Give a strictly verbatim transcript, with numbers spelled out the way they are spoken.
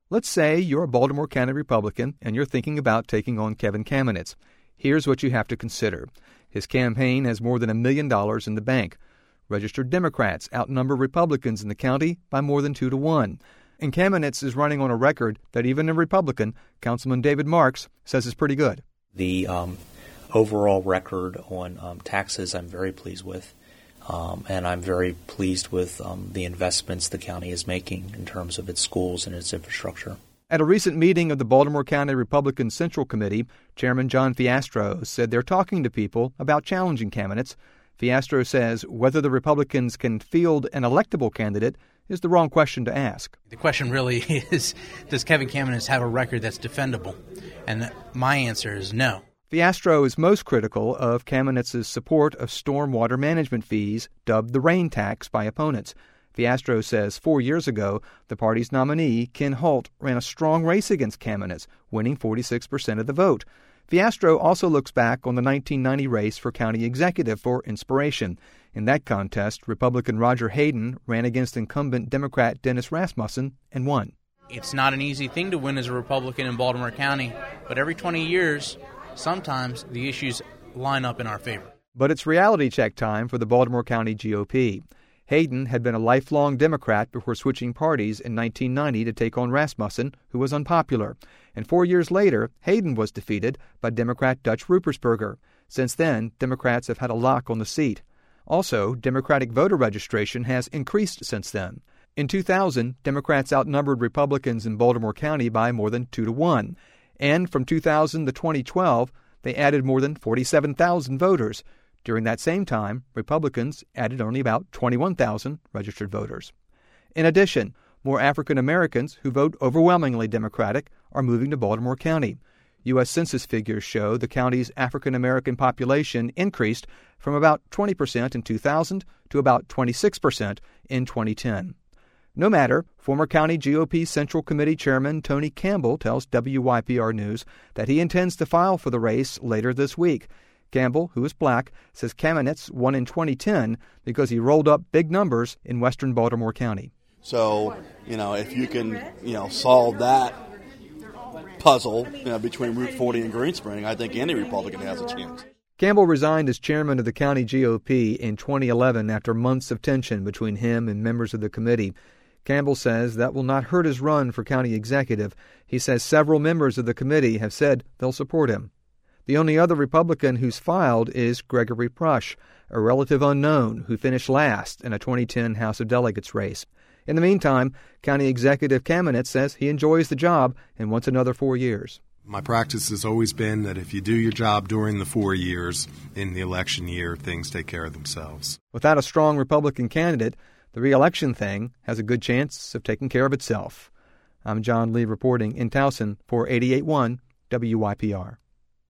Let's say you're a Baltimore County Republican and you're thinking about taking on Kevin Kamenetz. Here's what you have to consider. His campaign has more than a million dollars in the bank. Registered Democrats outnumber Republicans in the county by more than two to one. And Kamenetz is running on a record that even a Republican, Councilman David Marks, says is pretty good. The um, overall record on um, taxes I'm very pleased with. Um, and I'm very pleased with um, the investments the county is making in terms of its schools and its infrastructure. At a recent meeting of the Baltimore County Republican Central Committee, Chairman John Fiastro said they're talking to people about challenging Kamenetz. Fiastro says whether the Republicans can field an electable candidate is the wrong question to ask. The question really is, does Kevin Kamenetz have a record that's defendable? And my answer is no. Fiastro is most critical of Kamenetz's support of stormwater management fees, dubbed the rain tax by opponents. Fiastro says four years ago, the party's nominee, Ken Holt, ran a strong race against Kamenetz, winning forty-six percent of the vote. Fiastro also looks back on the nineteen ninety race for county executive for inspiration. In that contest, Republican Roger Hayden ran against incumbent Democrat Dennis Rasmussen and won. It's not an easy thing to win as a Republican in Baltimore County, but every twenty years, sometimes the issues line up in our favor. But it's reality check time for the Baltimore County G O P. Hayden had been a lifelong Democrat before switching parties in nineteen ninety to take on Rasmussen, who was unpopular. And four years later, Hayden was defeated by Democrat Dutch Ruppersberger. Since then, Democrats have had a lock on the seat. Also, Democratic voter registration has increased since then. In two thousand, Democrats outnumbered Republicans in Baltimore County by more than two to one. And from two thousand to twenty twelve, they added more than forty-seven thousand voters. During that same time, Republicans added only about twenty-one thousand registered voters. In addition, more African Americans who vote overwhelmingly Democratic are moving to Baltimore County. U S Census figures show the county's African American population increased from about twenty percent in two thousand to about twenty-six percent in twenty ten. No matter, former County G O P Central Committee Chairman Tony Campbell tells W Y P R News that he intends to file for the race later this week. Campbell, who is black, says Kamenetz won in twenty ten because he rolled up big numbers in western Baltimore County. So, you know, if you can, you know, solve that puzzle, you know, between Route forty and Greenspring, I think any Republican has a chance. Campbell resigned as chairman of the county G O P in twenty eleven after months of tension between him and members of the committee. Campbell says that will not hurt his run for county executive. He says several members of the committee have said they'll support him. The only other Republican who's filed is Gregory Prush, a relative unknown who finished last in a twenty ten House of Delegates race. In the meantime, County Executive Kamenetz says he enjoys the job and wants another four years. My practice has always been that if you do your job during the four years, in the election year, things take care of themselves. Without a strong Republican candidate, the re-election thing has a good chance of taking care of itself. I'm John Lee reporting in Towson for eighty-eight point one W Y P R.